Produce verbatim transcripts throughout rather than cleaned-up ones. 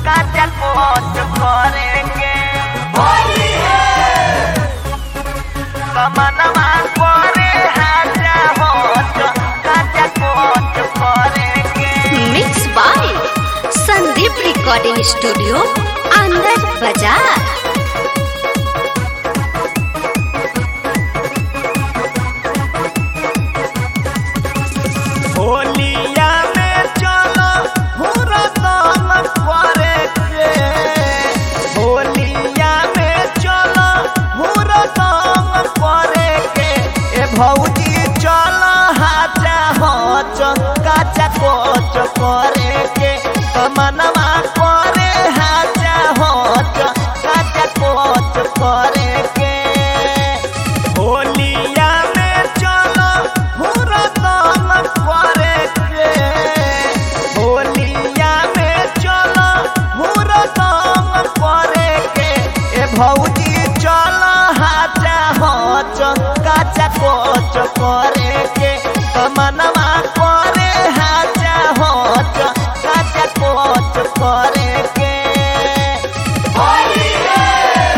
काचा कोच करे के होली है कमनवा करे हाजा होच काचा कोच करे के। Mix by Sandeep recording studio अंदर बाजार। होलिया में चलो हुरदम करे के होलिया में चलो हुरदम करे के ए भौजी चलो हाजा होच काचा कोच करे के कमनवा करे हाजा होच काचा कोच करे के होलिया में चलो हुरदम करे के होलिया में चलो हुरदम करे के ए भौजी चलो हाजा होच काचा कोच करे के कमनवा करे हाजा होच काचा कोच करे के होली है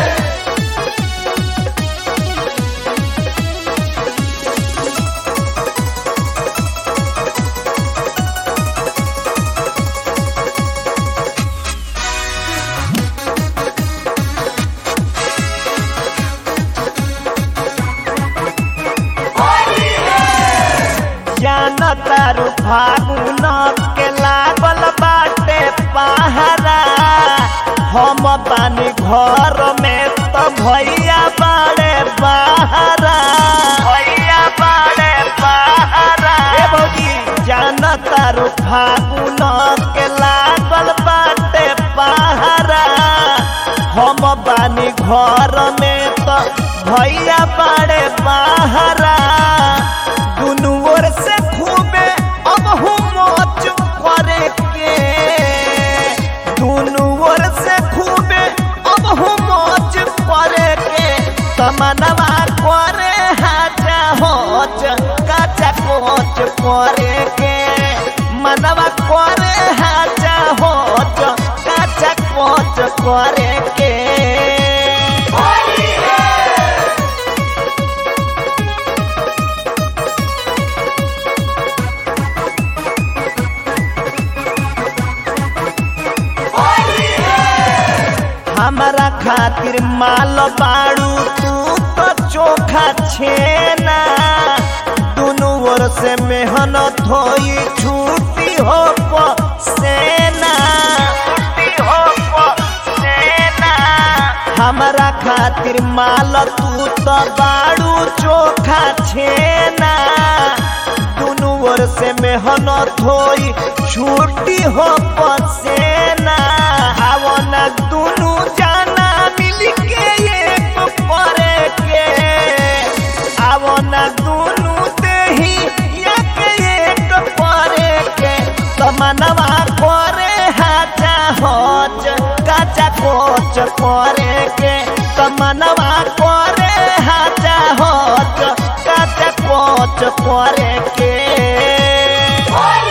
तारू फागुन के लागल बाटे पहरा हम बानी घर में तो भैया बाड़े बहरा भैया बाड़े बहरा ए भौजी जान तारू फागुन के लागल बाटे पहरा हम बानी घर में तो भैया बाड़े बहरा दुनू ओर से खूबे अब हुमच करे के दुनू ओर से खूबे अब हुमच करे के तमनवा करे हाजा होच काचा कोच करे के मनवा करे हाजा होच काचा कोच करे के हमारा खातिर माल बाड़ू तू तो चोखा छेना दुनू ओर से मेहनत होई छुट्टी हो सेना हो सेना हमारा खातिर माल तू तो बाड़ू चोखा छेना दुनू ओर से मेहनत होई छुट्टी हो सेना आवो ना दुनू जाना मिल के एक करे के आवो ना दुनू देही एक एक करे के तमनवा करे हाजा होच काचा कोच करे के तमनवा करे हाजा होच काचा कोच करे के।